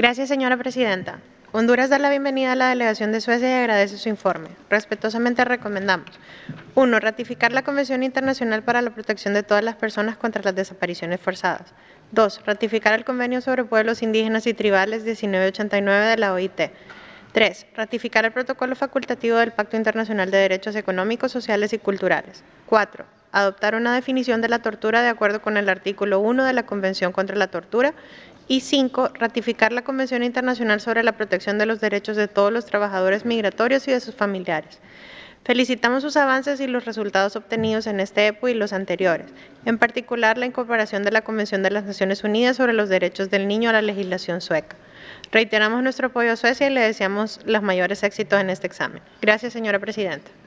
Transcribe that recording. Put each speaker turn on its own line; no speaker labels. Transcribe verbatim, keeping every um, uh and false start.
Gracias, señora presidenta. Honduras da la bienvenida a la delegación de Suecia y agradece su informe. Respetuosamente recomendamos: uno. Ratificar la Convención Internacional para la Protección de todas las personas contra las desapariciones forzadas. dos. Ratificar el Convenio sobre Pueblos Indígenas y Tribales mil novecientos ochenta y nueve de la O I T. tres. Ratificar el Protocolo Facultativo del Pacto Internacional de Derechos Económicos, Sociales y Culturales. cuatro. Adoptar una definición de la tortura de acuerdo con el artículo uno de la Convención contra la Tortura. Y cinco. Ratificar la Convención Internacional sobre la Protección de los Derechos de todos los trabajadores migratorios y de sus familiares. Felicitamos sus avances y los resultados obtenidos en este E P U y los anteriores, en particular la incorporación de la Convención de las Naciones Unidas sobre los Derechos del Niño a la legislación sueca. Reiteramos nuestro apoyo a Suecia y le deseamos los mayores éxitos en este examen. Gracias, señora presidenta.